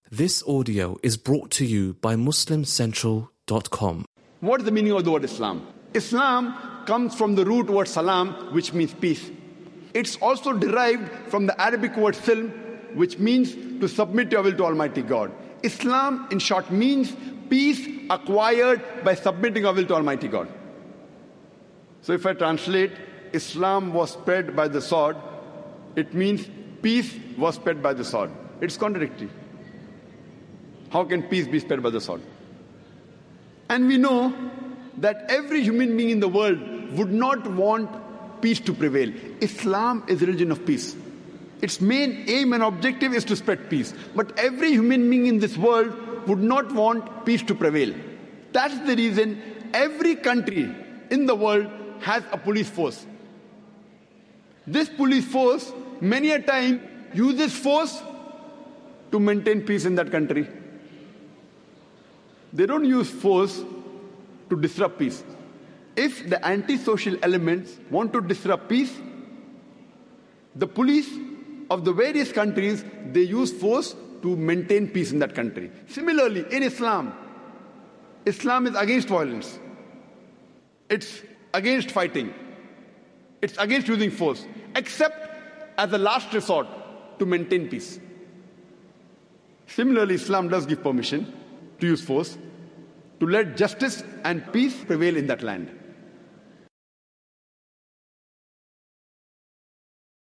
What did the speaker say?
This audio is brought to you by MuslimCentral.com. What is the meaning of the word Islam? Islam comes from the root word salam, which means peace. It's also derived from the Arabic word silm, which means to submit your will to Almighty God. Islam, in short, means peace acquired by submitting our will to Almighty God. So if I translate, Islam was spread by the sword, it means peace was spread by the sword. It's contradictory. How can peace be spread by the sword? And we know that every human being in the world would not want peace to prevail. Islam is a religion of peace. Its main aim and objective is to spread peace. But every human being in this world would not want peace to prevail. That's the reason every country in the world has a police force. This police force many a time uses force to maintain peace in that country. They don't use force to disrupt peace. If the antisocial elements want to disrupt peace, the police of the various countries, they use force to maintain peace in that country. Similarly, in Islam, Islam is against violence. It's against fighting. It's against using force, except as a last resort to maintain peace. Similarly, Islam does give permission to use force to let justice and peace prevail in that land.